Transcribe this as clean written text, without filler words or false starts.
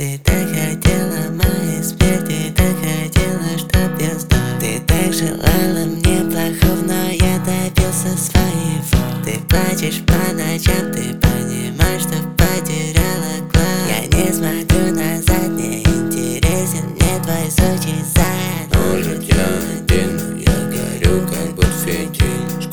Ты так хотела моей смерти, так хотела, чтоб я сдох. Ты так желала мне плохого, но я добился своего. Ты плачешь по ночам, ты понимаешь, что потеряла глаз. Я не смотрю назад, не интересен мне твой сучий зад. Может, я один, но я горю, как будто фитиль.